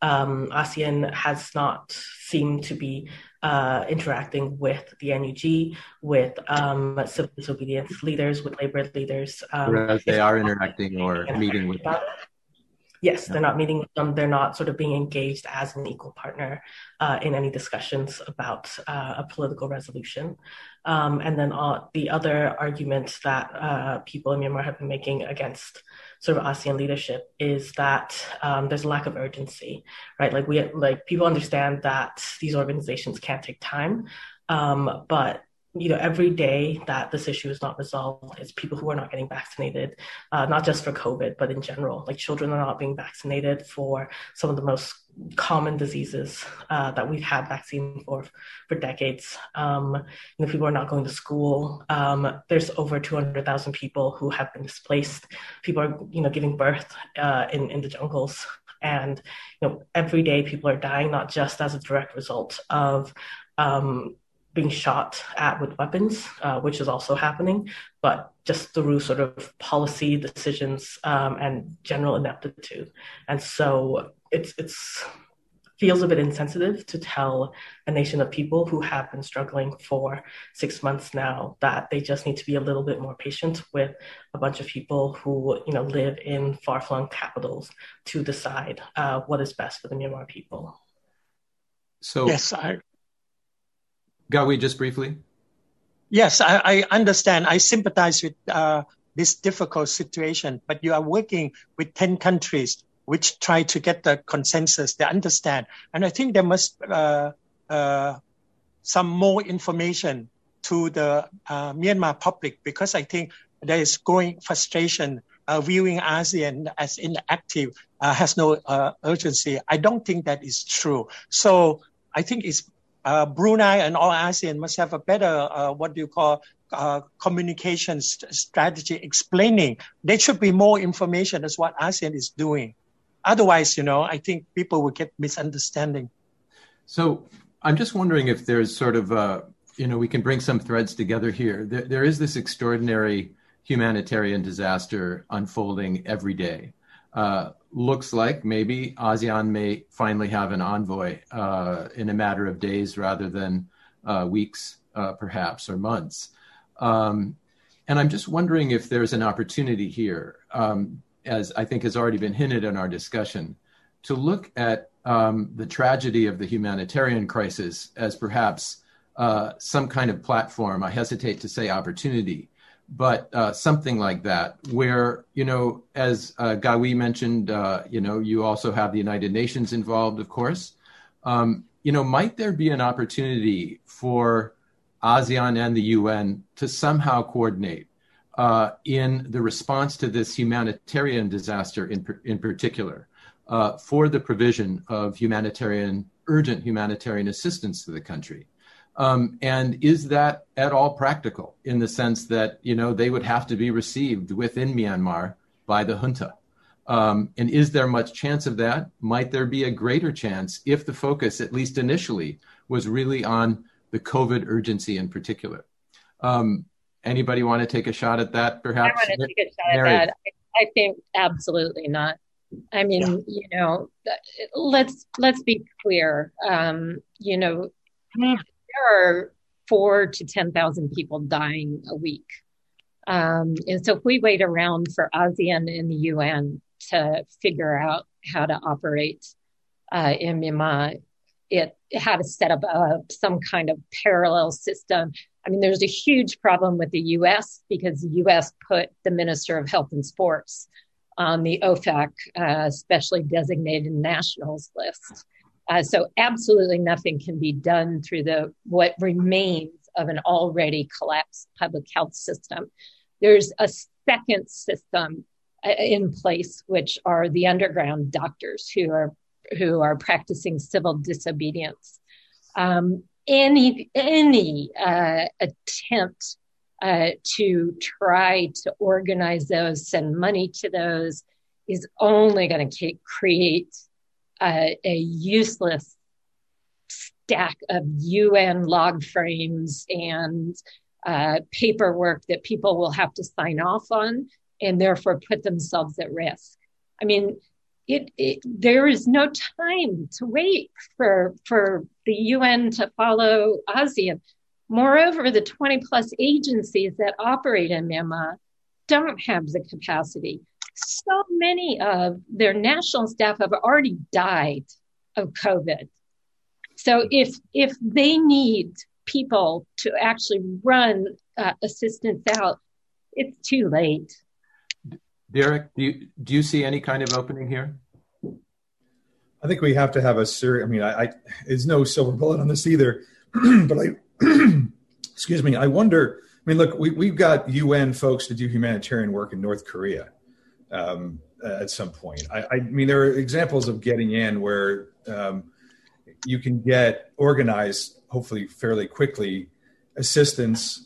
ASEAN has not seemed to be interacting with the NUG, with civil disobedience leaders, with labor leaders. Whereas they are interacting or meeting with them. Yes, they're not meeting with them. They're not sort of being engaged as an equal partner in any discussions about a political resolution. And then the other argument that people in Myanmar have been making against sort of ASEAN leadership is that there's a lack of urgency, right? Like people understand that these organizations can't take time, but every day that this issue is not resolved, it's people who are not getting vaccinated, not just for COVID, but in general. Like children are not being vaccinated for some of the most common diseases that we've had vaccine for decades. People are not going to school. There's over 200,000 people who have been displaced. People are giving birth in the jungles. And every day people are dying, not just as a direct result of being shot at with weapons, which is also happening, but just through sort of policy decisions and general ineptitude. And so it's feels a bit insensitive to tell a nation of people who have been struggling for 6 months now that they just need to be a little bit more patient with a bunch of people who live in far-flung capitals to decide what is best for the Myanmar people. So yes, Gawi, just briefly. Yes, I understand. I sympathize with this difficult situation, but you are working with 10 countries which try to get the consensus. They understand. And I think there must some more information to the Myanmar public, because I think there is growing frustration viewing ASEAN as inactive, has no urgency. I don't think that is true. So I think it's Brunei and all ASEAN must have a better, communication strategy explaining. There should be more information as what ASEAN is doing. Otherwise, I think people will get misunderstanding. So I'm just wondering if there's sort of, we can bring some threads together here. There is this extraordinary humanitarian disaster unfolding every day. Looks like maybe ASEAN may finally have an envoy in a matter of days rather than weeks, perhaps, or months. And I'm just wondering if there's an opportunity here, as I think has already been hinted in our discussion, to look at the tragedy of the humanitarian crisis as perhaps some kind of platform. I hesitate to say opportunity, but something like that, where, as Gawi mentioned, you also have the United Nations involved, of course. Might there be an opportunity for ASEAN and the UN to somehow coordinate in the response to this humanitarian disaster in particular, for the provision of urgent humanitarian assistance to the country? And is that at all practical in the sense that, they would have to be received within Myanmar by the junta? And is there much chance of that? Might there be a greater chance if the focus, at least initially, was really on the COVID urgency in particular? Anybody want to take a shot at that, perhaps? I want to take a shot at that. I think absolutely not. I mean, let's be clear. There are 4,000 to 10,000 people dying a week. And so if we wait around for ASEAN and the UN to figure out how to operate in Myanmar, how to set up some kind of parallel system I mean, there's a huge problem with the U.S. because the U.S. put the Minister of Health and Sports on the OFAC specially designated nationals list. So absolutely nothing can be done through what remains of an already collapsed public health system. There's a second system in place, which are the underground doctors who are practicing civil disobedience. Any attempt to try to organize those, send money to those, is only going to create a useless stack of UN log frames and paperwork that people will have to sign off on and therefore put themselves at risk. I mean, there is no time to wait for the UN to follow ASEAN. Moreover, the 20 plus agencies that operate in Myanmar don't have the capacity. So many of their national staff have already died of COVID. So if they need people to actually run assistance out, it's too late. Derek, do you see any kind of opening here? I think we have to have a serious, I mean, there's no silver bullet on this either, but excuse me, I wonder, I mean, look, we've got UN folks to do humanitarian work in North Korea at some point. I mean, there are examples of getting in where you can get organized, hopefully fairly quickly, assistance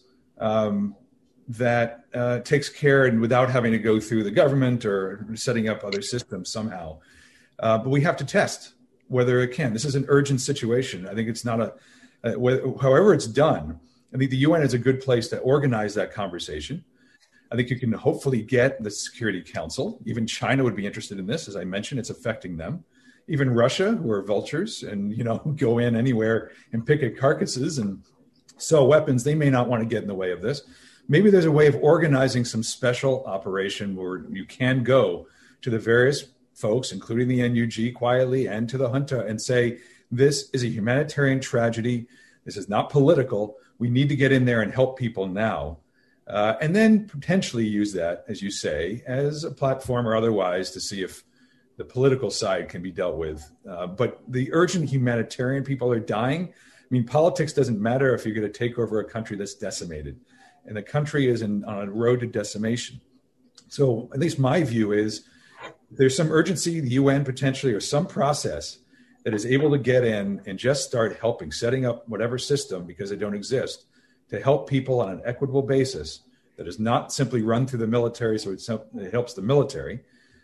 that takes care and without having to go through the government or setting up other systems somehow. But we have to test whether it can. This is an urgent situation. I think it's not however it's done, I think the UN is a good place to organize that conversation. I think you can hopefully get the Security Council. Even China would be interested in this. As I mentioned, it's affecting them. Even Russia, who are vultures and, go in anywhere and pick at carcasses and sell weapons, they may not want to get in the way of this. Maybe there's a way of organizing some special operation where you can go to the various folks, including the NUG, quietly, and to the junta and say, this is a humanitarian tragedy. This is not political. We need to get in there and help people now. And then potentially use that, as you say, as a platform or otherwise to see if the political side can be dealt with. But the urgent humanitarian, people are dying. I mean, politics doesn't matter if you're going to take over a country that's decimated. And the country is on a road to decimation. So at least my view is there's some urgency, the UN potentially, or some process that is able to get in and just start helping, setting up whatever system, because they don't exist, to help people on an equitable basis that is not simply run through the military so it helps the military,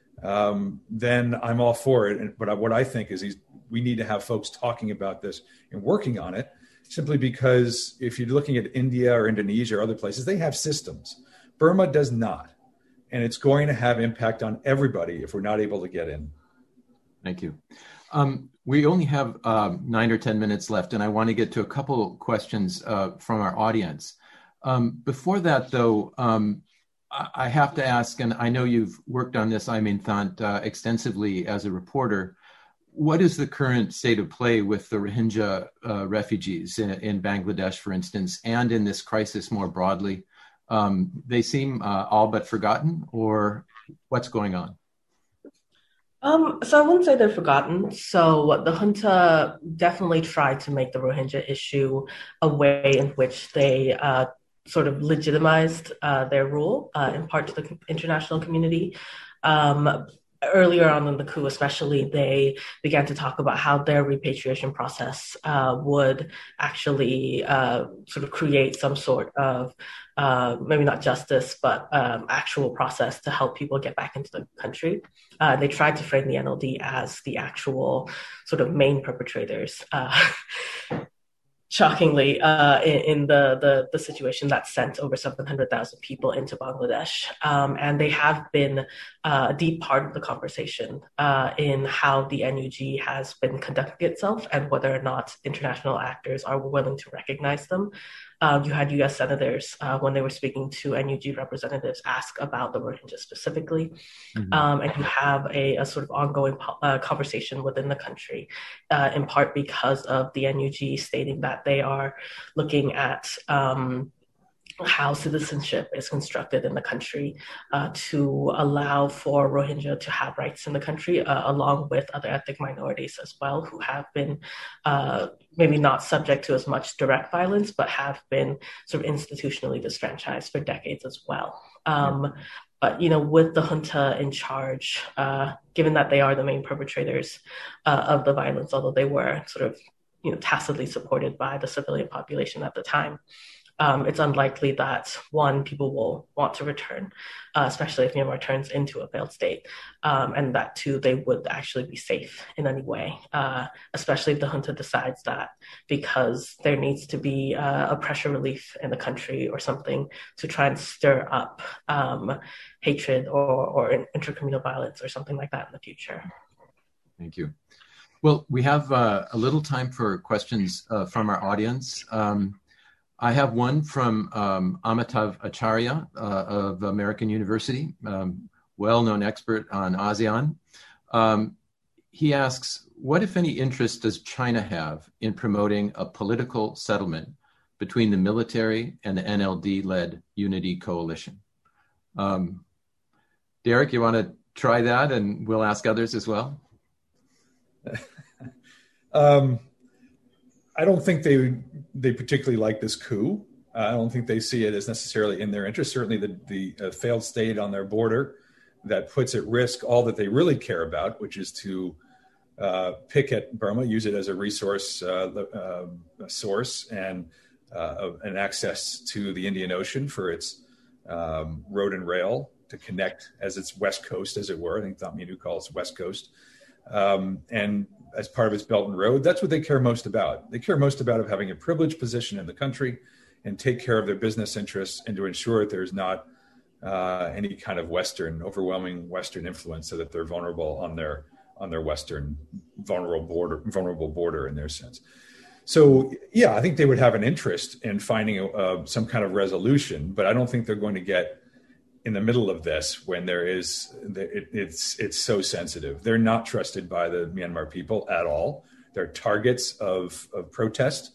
then I'm all for it. But what I think is we need to have folks talking about this and working on it, simply because if you're looking at India or Indonesia or other places, they have systems. Burma does not. And it's going to have impact on everybody if we're not able to get in. Thank you. We only have 9 or 10 minutes left, and I want to get to a couple questions from our audience. Before that, though, I have to ask, and I know you've worked on this, Thant, extensively as a reporter. What is the current state of play with the Rohingya refugees in Bangladesh, for instance, and in this crisis more broadly? They seem all but forgotten, or what's going on? So I wouldn't say they're forgotten. So the junta definitely tried to make the Rohingya issue a way in which they sort of legitimized their rule, in part to the international community. Earlier on in the coup, especially, they began to talk about how their repatriation process would actually sort of create some sort of maybe not justice, but actual process to help people get back into the country. They tried to frame the NLD as the actual sort of main perpetrators. Shockingly, in the situation that sent over 700,000 people into Bangladesh. And they have been a deep part of the conversation in how the NUG has been conducting itself and whether or not international actors are willing to recognize them. You had U.S. senators, when they were speaking to NUG representatives, ask about the Rohingya specifically. And you have a sort of ongoing conversation within the country, in part because of the NUG stating that they are looking at how citizenship is constructed in the country to allow for Rohingya to have rights in the country, along with other ethnic minorities as well, who have been maybe not subject to as much direct violence, but have been sort of institutionally disfranchised for decades as well. But, with the junta in charge, given that they are the main perpetrators of the violence, although they were sort of, tacitly supported by the civilian population at the time, it's unlikely that, one, people will want to return, especially if Myanmar turns into a failed state, and that, two, they would actually be safe in any way, especially if the junta decides that because there needs to be a pressure relief in the country or something to try and stir up hatred or intercommunal violence or something like that in the future. Thank you. Well, we have a little time for questions from our audience. I have one from Amitav Acharya of American University, well-known expert on ASEAN. He asks, what, if any, interest does China have in promoting a political settlement between the military and the NLD-led Unity Coalition? Derek, you want to try that, and we'll ask others as well? I don't think they particularly like this coup. I don't think they see it as necessarily in their interest. Certainly the failed state on their border that puts at risk all that they really care about, which is to pick at Burma, use it as a resource source and access to the Indian Ocean for its road and rail to connect as its west coast, as it were. I think Tham Minh calls it West Coast. And as part of its Belt and Road, that's what they care most about. They care most about having a privileged position in the country and take care of their business interests and to ensure that there's not any kind of overwhelming Western influence, so that they're vulnerable on their Western vulnerable border in their sense. So, yeah, I think they would have an interest in finding some kind of resolution, but I don't think they're going to get in the middle of this when it's so sensitive. They're not trusted by the Myanmar people at all. They're targets of protest.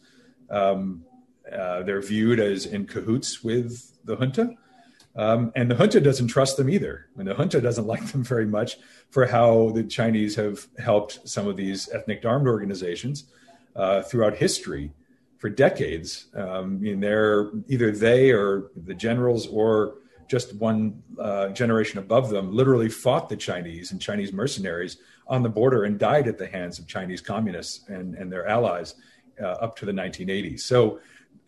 They're viewed as in cahoots with the junta. And the junta doesn't trust them either. I mean, the junta doesn't like them very much for how the Chinese have helped some of these ethnic armed organizations throughout history for decades. They're either they or the generals or just one generation above them literally fought the Chinese and Chinese mercenaries on the border and died at the hands of Chinese communists and their allies up to the 1980s. So,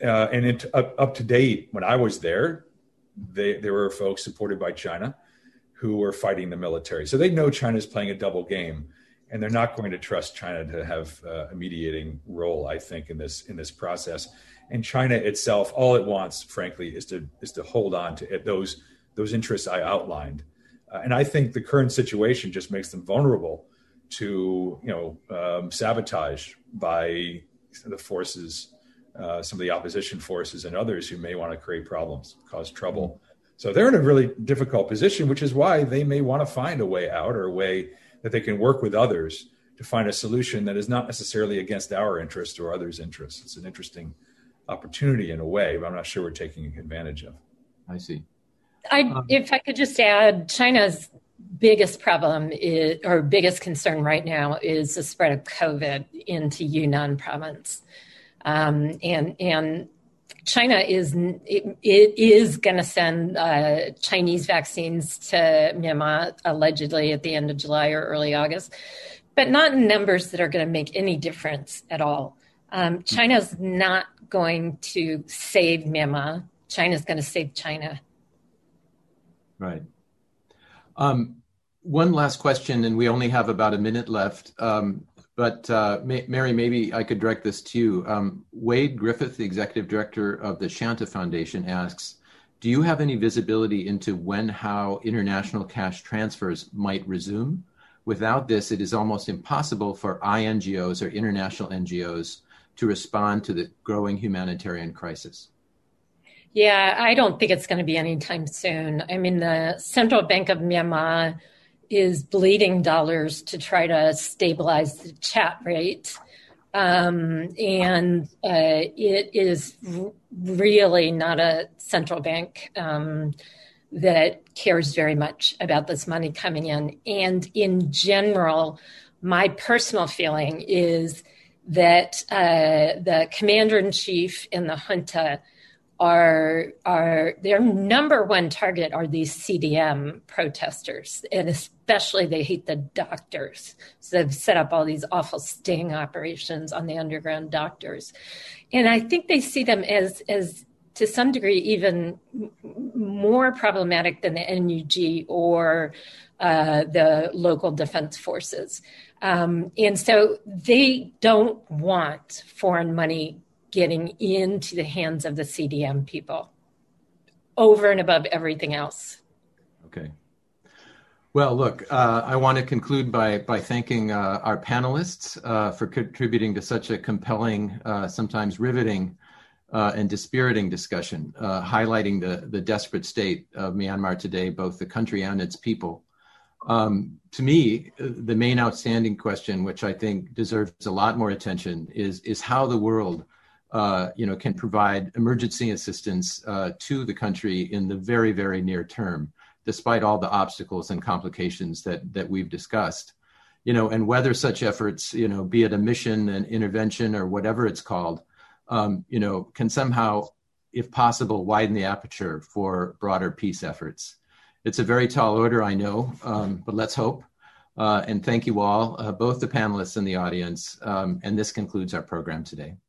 up to date, when I was there were folks supported by China who were fighting the military. So they know China's playing a double game, and they're not going to trust China to have a mediating role, I think, in this process. And China itself, all it wants, frankly, is to hold on to those interests I outlined. And I think the current situation just makes them vulnerable to sabotage by the forces, some of the opposition forces and others who may want to create problems, cause trouble. So they're in a really difficult position, which is why they may want to find a way out or a way that they can work with others to find a solution that is not necessarily against our interest or others' interests. It's an interesting opportunity in a way, but I'm not sure we're taking advantage of. I see. If I could just add, China's biggest problem or biggest concern right now is the spread of COVID into Yunnan province. And China is going to send Chinese vaccines to Myanmar allegedly at the end of July or early August, but not in numbers that are going to make any difference at all. China's not going to save Myanmar. China's going to save China. Right. One last question, and we only have about a minute left. But Mary, maybe I could direct this to you. Wade Griffith, the executive director of the Shanta Foundation, asks, do you have any visibility into how international cash transfers might resume? Without this, it is almost impossible for INGOs or international NGOs to respond to the growing humanitarian crisis. Yeah, I don't think it's going to be anytime soon. I mean, the Central Bank of Myanmar is bleeding dollars to try to stabilize the chat rate. And it is really not a central bank that cares very much about this money coming in. And in general, my personal feeling is that the commander-in-chief and the junta are their number one target are these CDM protesters, and especially they hate the doctors. So they've set up all these awful sting operations on the underground doctors, and I think they see them as to some degree even more problematic than the NUG or the local defense forces, and so they don't want foreign money getting into the hands of the CDM people over and above everything else. Okay. Well, look, I want to conclude by thanking our panelists for contributing to such a compelling, sometimes riveting and dispiriting discussion, highlighting the desperate state of Myanmar today, both the country and its people. To me, the main outstanding question, which I think deserves a lot more attention, is how the world can provide emergency assistance to the country in the very, very near term, despite all the obstacles and complications that we've discussed. And whether such efforts, be it a mission, an intervention, or whatever it's called, can somehow, if possible, widen the aperture for broader peace efforts. It's a very tall order, I know, but let's hope. And thank you all, both the panelists and the audience. And this concludes our program today.